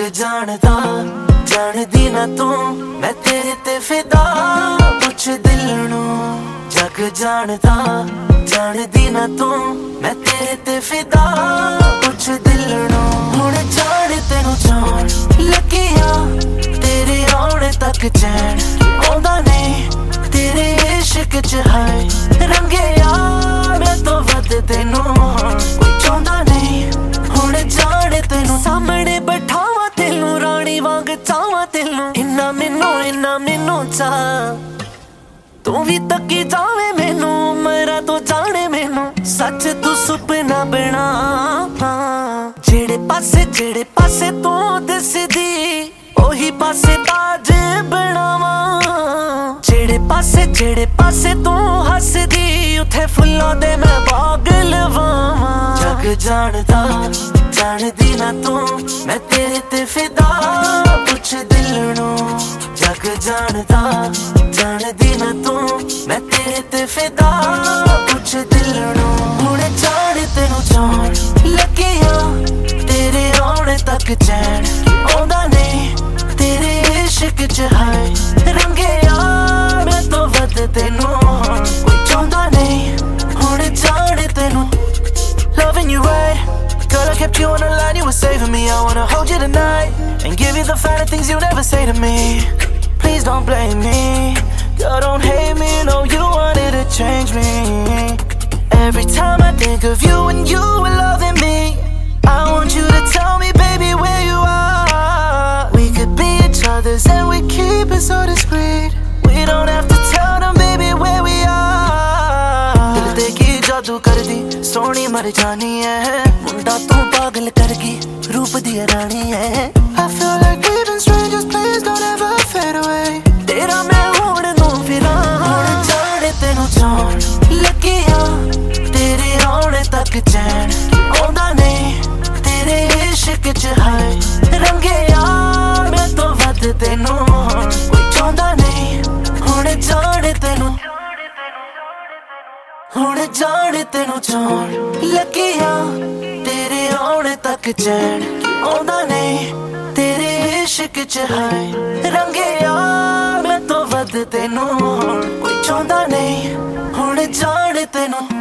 जानदा जानदी ना तू मैं तेरे ते फिदा कुछ दिल नू जग जानदा जानदी ना तू मैं तेरे ते फिदा कुछ दिल नू हुण जान तेनू जान लगिया तेरे आने तक चैन आउंदा नहीं तेरे इश्क च है रंगे यार मैं तो वध तेनू कोई चाहुंदा नहीं हुण जान तेनू सामने बैठावा तेनू रानी वांग चाहवा तेनू इन्ना मैनू चा तू भी तकी जावे मैनू मेरा तो जाने मैनू सच तू सुपना बना जेड़े पासे तू दिसदी ओही पासे ताज बनावा जेड़े पासे तू हसदी उथे फुल्लां दे मैं बाग लवावा जग जानदा जानदी ना तू मैं तेरे ते फिदा कुछ दिल नू जग जानदा जानदी ना तू मैं तेरे ते फिदा कुछ दिल नू हुण जान तेनू जान लगिया तेरे आने तक चैन आउंदा नहीं तेरे इश्क च है रंगे यार मैं तो वध तेनू कोई चाहुंदा नहीं हुण जान तेनू loving you right girl I kept you on the line you were saving me I wanna hold you tonight and give you the finer things you never say to me please don't blame me girl don't hate me no you wanted to change me every time I think of you and you were loving me I want you to tell me baby where you are we could be each other's and we keep it so discreet we don't have to tell them baby where we are दिल ते की जादू कर दी सोनी मर जानी है मुंडा तू पागल करगी रूप दी रानी है I feel like even strangers please don't ever fade away तेरा मैं होण नू फिरां हुण जाने तेनू जान लगिया तेरे आने तक चैन आउंदा नहीं तेरे इश्क च है रंगे यार मैं तो वध तेनू कोई चाहुंदा नहीं हुण जाने तेनू हुण जान तेनू जान लगिया तेरे आने तक चैन आउंदा नहीं तेरे इश्क च है रंगे यार मैं तो वध तेनू कोई चाहुंदा नहीं हुण जान तेनू